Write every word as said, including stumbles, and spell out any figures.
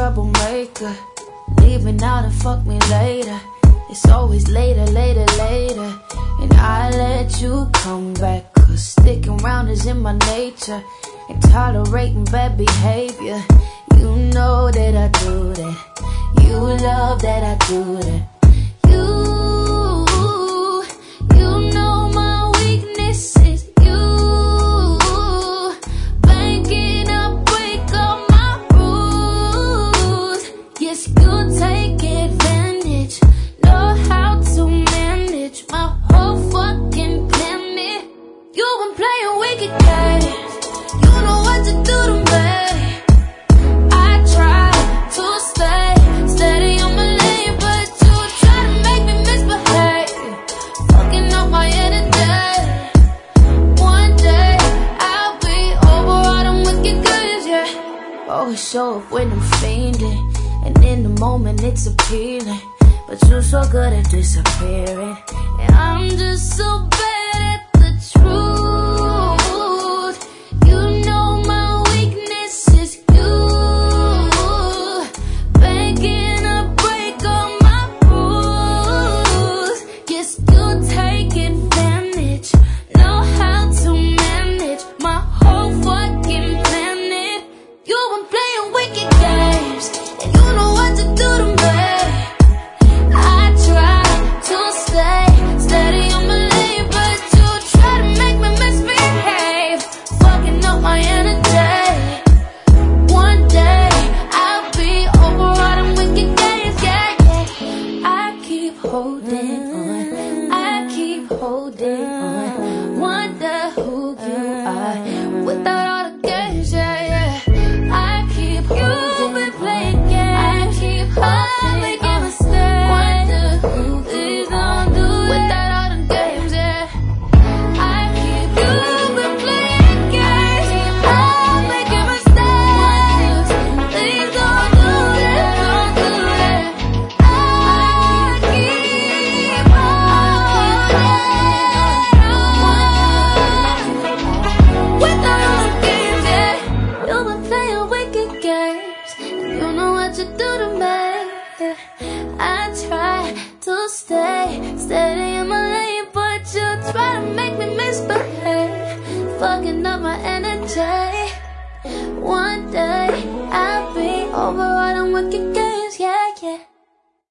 troublemaker. Leaving out and fuck me later. It's always later, later, later. And I let you come back, cause sticking around is in my nature. And tolerating bad behavior. You know that I do that. You love that I do that. You, you know my weaknesses. You, banking up, break all my rules. Yes, you take advantage. Know how to manage my whole fucking planet. You been playing wicked games. You know what to do to me. I try to stay steady on my lane, but you try to make me misbehave, fucking up my energy. One day I'll be over all them wicked games, yeah. Always show up when I'm fiending, and in the moment it's appealing, but you're so good at disappearing, and I'm just so bad at the truth. You know my weaknesses. You banking up, break all my rules. Yes, you take advantage. Know how to manage my whole fucking planet. You've been playing wicked games, and you know what to do to me. I try to stay steady on my lane, but you try to make me misbehave, fucking up my energy. One day I'll be over all them wicked games, yeah, yeah. I keep holding on, I keep holding on. Wonder who you are without all the games, yeah, yeah. I keep holding. You've been playing games. I keep holding. Making mistakes. Wonder who please don't do it without all the games, yeah. I keep. You've been playing games. I'm making mistakes. Please don't do that. Don't do that. I keep holding without all the games, yeah. You've been playing wicked games, and you know what you do to me. I try to stay steady in my lane, but you try to make me misbehave, fucking up my energy. One day I'll be over all them wicked